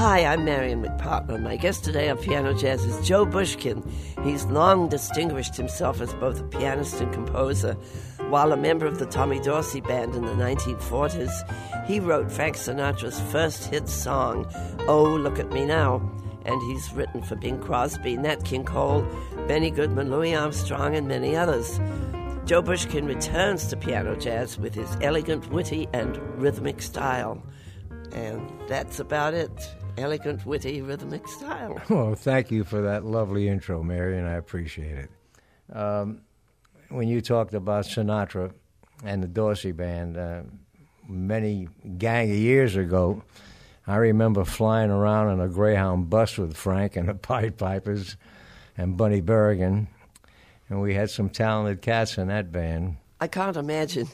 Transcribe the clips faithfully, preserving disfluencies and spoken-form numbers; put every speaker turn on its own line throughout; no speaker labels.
Hi, I'm Marion McPartland. My guest today on Piano Jazz is Joe Bushkin. He's long distinguished himself as both a pianist and composer. While a member of the Tommy Dorsey Band in the nineteen forties, he wrote Frank Sinatra's first hit song, Oh, Look at Me Now. And he's written for Bing Crosby, Nat King Cole, Benny Goodman, Louis Armstrong, and many others. Joe Bushkin returns to piano jazz with his elegant, witty, and rhythmic style. And that's about it. Elegant, witty, rhythmic style.
Well, thank you for that lovely intro, Marion. I appreciate it. Um, when you talked about Sinatra and the Dorsey Band, uh, many gang of years ago, I remember flying around on a Greyhound bus with Frank and the Pied Pipers and Bunny Berrigan, and we had some talented cats in that band.
I can't imagine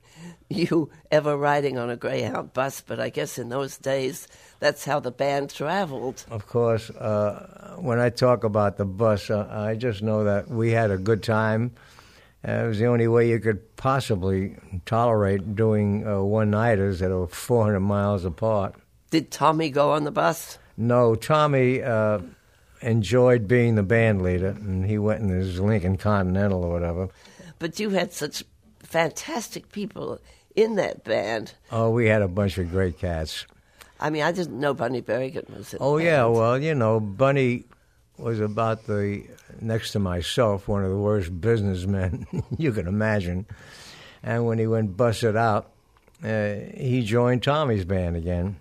you ever riding on a Greyhound bus, but I guess in those days, that's how the band traveled.
Of course, uh, when I talk about the bus, uh, I just know that we had a good time. Uh, it was the only way you could possibly tolerate doing uh, one-nighters that were four hundred miles apart.
Did Tommy go on the bus?
No, Tommy uh, enjoyed being the band leader, and he went in his Lincoln Continental or whatever.
But you had such fantastic people in that band.
Oh, we had a bunch of great cats.
I mean, I didn't know Bunny Berrigan was in
Oh,
the
yeah,
band.
well, you know, Bunny was about the, next to myself, one of the worst businessmen you can imagine. And when he went busted out, uh, he joined Tommy's band again.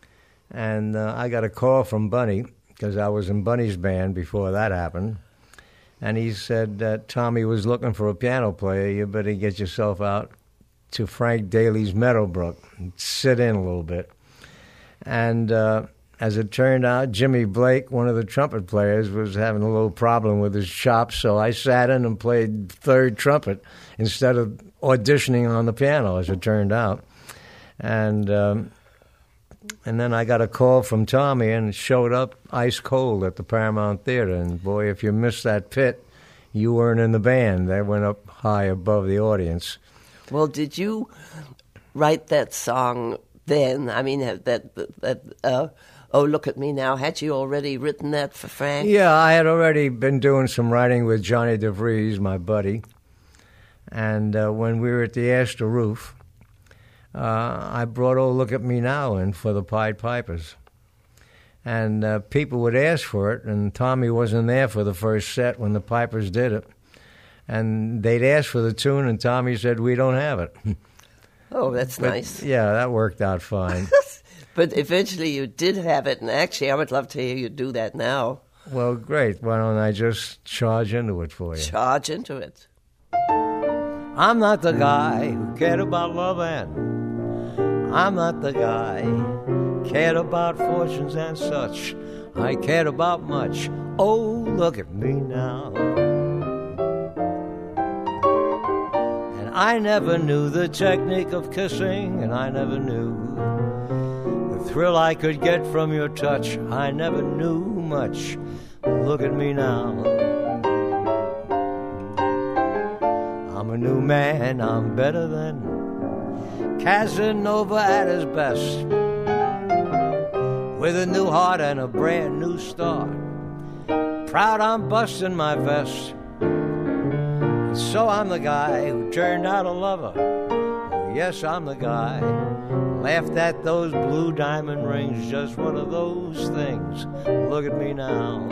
And uh, I got a call from Bunny, because I was in Bunny's band before that happened. And he said that Tommy was looking for a piano player. You better get yourself out to Frank Daly's Meadowbrook and sit in a little bit. And uh, as it turned out, Jimmy Blake, one of the trumpet players, was having a little problem with his chops, so I sat in and played third trumpet instead of auditioning on the piano, as it turned out. And um, and then I got a call from Tommy, and it showed up ice cold at the Paramount Theater. And, boy, if you missed that pit, you weren't in the band. They went up high above the audience.
Well, did you write that song then? I mean, that, that uh, Oh, Look at Me Now. Had you already written that for Frank?
Yeah, I had already been doing some writing with Johnny DeVries, my buddy. And uh, when we were at the Astor Roof, uh, I brought Oh, Look at Me Now in for the Pied Pipers. And uh, people would ask for it, and Tommy wasn't there for the first set when the Pipers did it. And they'd ask for the tune, and Tommy said, we don't have it.
Oh, that's
but,
nice.
Yeah, that worked out fine.
But eventually you did have it, and actually I would love to hear you do that now.
Well, great. Why don't I just charge into it for you?
Charge into it.
I'm not the guy who cared about love, and I'm not the guy who cared about fortunes and such. I cared about much. Oh, look at me now. And I never knew the technique of kissing, and I never knew the thrill I could get from your touch. I never knew much. Look at me now. I'm a new man, I'm better than Casanova at his best, with a new heart and a brand new start. Proud I'm busting my vest. And so I'm the guy who turned out a lover. Oh, yes, I'm the guy who laughed at those blue diamond rings. Just one of those things. Look at me now.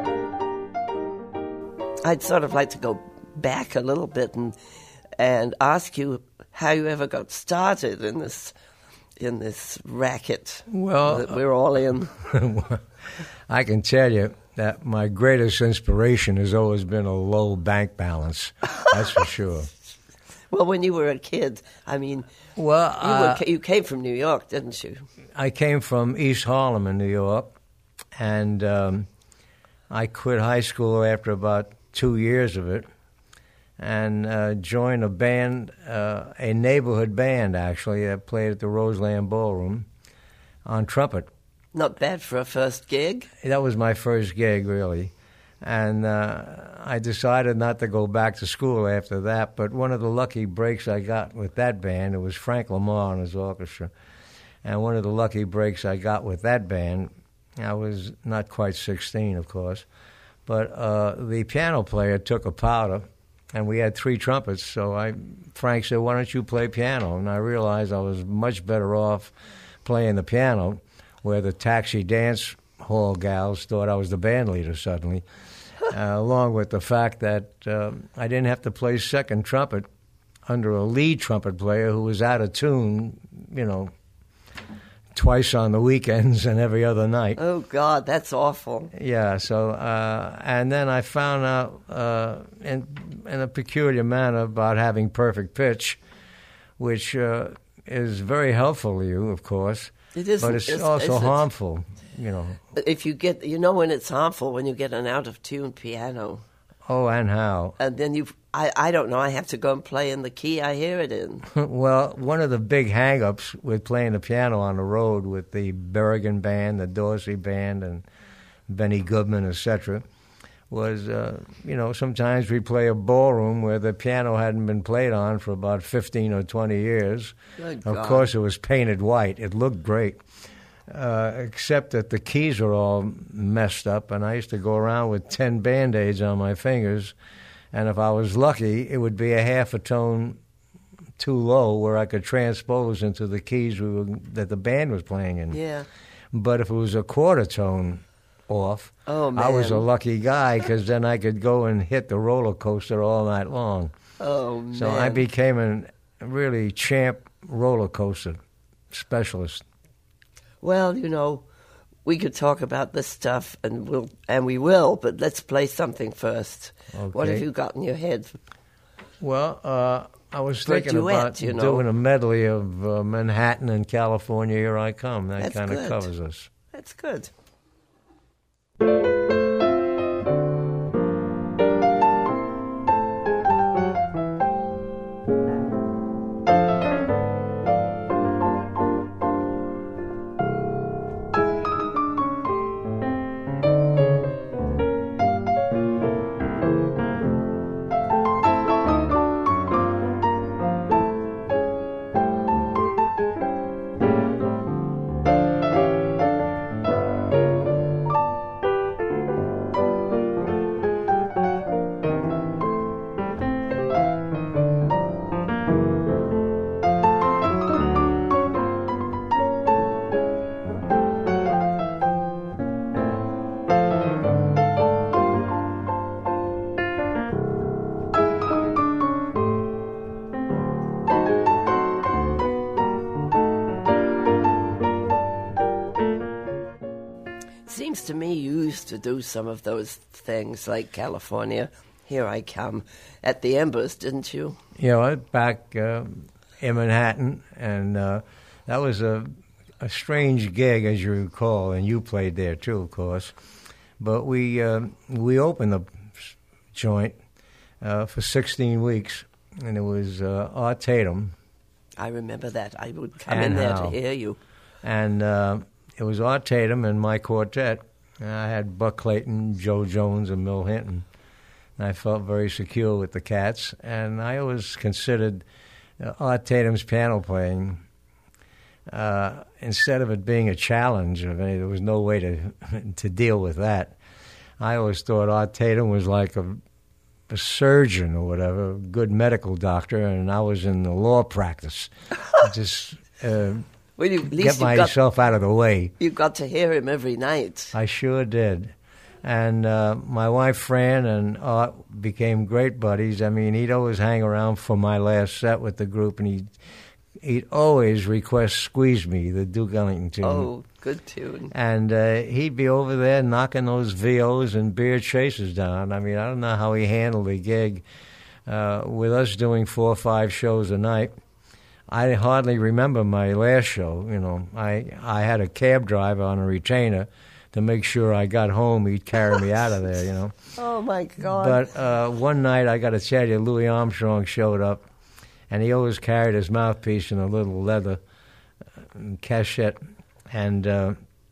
I'd sort of like to go back a little bit and and ask you how you ever got started in this in this racket
well,
that we're all in.
I can tell you that my greatest inspiration has always been a low bank balance. That's for sure.
Well, when you were a kid, I mean,
well,
you,
uh,
were, you came from New York, didn't you?
I came from East Harlem in New York, and um, I quit high school after about two years of it, and uh, joined a band, uh, a neighborhood band, actually, that played at the Roseland Ballroom on trumpet.
Not bad for a first gig.
That was my first gig, really. And uh, I decided not to go back to school after that, but one of the lucky breaks I got with that band, it was Frank Lamar and his orchestra, and one of the lucky breaks I got with that band I was not quite sixteen, of course. But uh, the piano player took a powder, and we had three trumpets. So I, Frank said, "Why don't you play piano?" And I realized I was much better off playing the piano, where the taxi dance hall gals thought I was the band leader suddenly, uh, along with the fact that uh, I didn't have to play second trumpet under a lead trumpet player who was out of tune, you know, twice on the weekends and every other night.
Oh, God, that's awful.
Yeah, so, uh, and then I found out uh, in, in a peculiar manner about having perfect pitch, which uh, is very helpful to you, of course.
It is,
but it's
is,
also
is
harmful, you know.
If you get, you know when it's harmful, when you get an out-of-tune piano.
Oh, and how?
And then you, I, I don't know, I have to go and play in the key I hear it in.
Well, one of the big hang-ups with playing the piano on the road with the Berrigan Band, the Dorsey Band, and Benny Goodman, et cetera, was, uh, you know, sometimes we'd play a ballroom where the piano hadn't been played on for about fifteen or twenty years.
Good
Of
God.
course, it was painted white. It looked great. Uh, except that the keys were all messed up, and I used to go around with ten Band-Aids on my fingers, and if I was lucky, it would be a half a tone too low where I could transpose into the keys we were, that the band was playing in.
Yeah.
But if it was a quarter tone off,
Oh, man.
I was a lucky guy because then I could go and hit the roller coaster all night long.
Oh, man.
So I became a really champ roller coaster specialist.
Well, you know, we could talk about this stuff, and we'll and we will, but let's play something first.
Okay.
What have you got in your head?
Well, uh, I was
For a
thinking
duet,
about
you know.
doing a medley of uh, Manhattan and California, Here I Come. That
That's
kind of
good.
covers us.
That's good. Seems to me you used to do some of those things like California, Here I Come, at the Embers, didn't you?
You know, back uh, in Manhattan, and uh, that was a, a strange gig, as you recall, and you played there too, of course. But we uh, we opened the joint uh, for sixteen weeks, and it was uh, Art Tatum.
I remember that. I would come
And
in there
how.
to hear you.
And uh, it was Art Tatum and my quartet. And I had Buck Clayton, Joe Jones, and Mill Hinton. And I felt very secure with the cats. And I always considered uh, Art Tatum's piano playing, uh, instead of it being a challenge, I mean, there was no way to to deal with that. I always thought Art Tatum was like a, a surgeon or whatever, a good medical doctor, and I was in the law practice. Just... Uh,
Well, you, at least
get
you got,
myself out of the way.
you got to hear him every night.
I sure did. And uh, my wife, Fran, and Art became great buddies. I mean, he'd always hang around for my last set with the group, and he'd, he'd always request Squeeze Me, the Duke Ellington tune.
Oh, good tune.
And uh, he'd be over there knocking those V Os and beer chasers down. I mean, I don't know how he handled the gig uh, with us doing four or five shows a night. I hardly remember my last show. You know, I I had a cab driver on a retainer to make sure I got home. He'd carry me out of there. You know.
Oh my God!
But uh, one night, I got to tell you, Louis Armstrong showed up, and he always carried his mouthpiece in a little leather uh, cachette. And uh,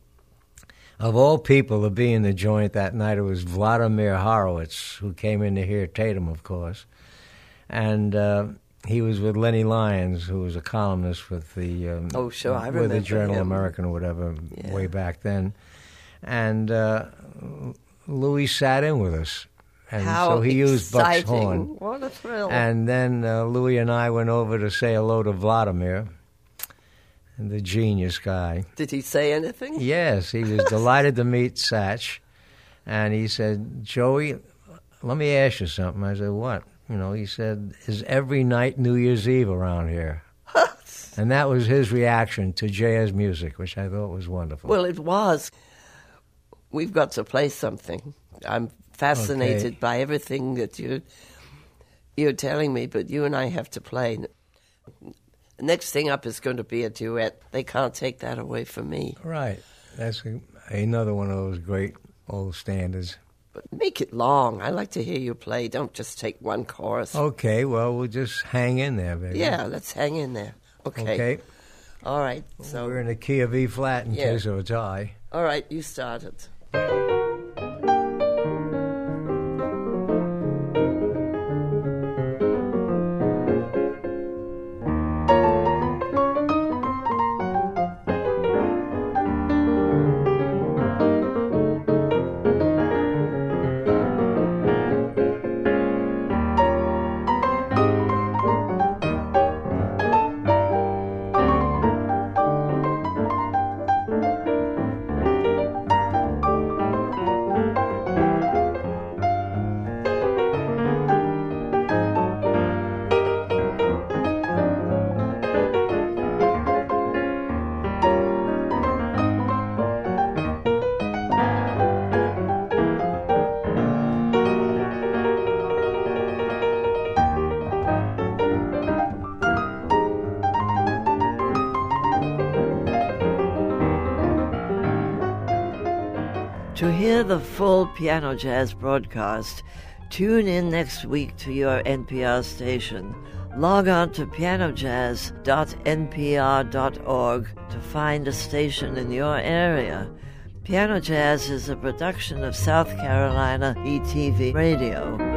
of all people to be in the joint that night, it was Vladimir Horowitz, who came in to hear Tatum, of course, and. Uh, He was with Lenny Lyons, who was a columnist with the um,
oh sure, I
with
remember
the Journal
him.
American or whatever
Yeah.
way back then, and uh, Louis sat in with us. And
How
so he used Buck's
exciting.
horn.
What a thrill.
And then uh, Louis and I went over to say hello to Vladimir, the genius guy.
Did he say anything?
Yes, he was delighted to meet Satch. And he said, Joey, let me ask you something. I said, what? You know, he said, is every night New Year's Eve around here? And that was his reaction to jazz music, which I thought was wonderful.
Well, it was. We've got to play something. I'm fascinated
Okay.
by everything that you, you're telling me, but you and I have to play. The next thing up is going to be a duet. They can't take that away from me.
Right. That's a, another one of those great old standards.
But make it long. I like to hear you play. Don't just take one chorus.
Okay, well, we'll just hang in there, baby.
Yeah, let's hang in there. Okay.
Okay.
All right. So
We're in the key of E flat in
Yeah.
case of a tie.
all right, you started. To hear the full Piano Jazz broadcast, tune in next week to your N P R station. Log on to piano jazz dot n p r dot org to find a station in your area. Piano Jazz is a production of South Carolina E T V Radio.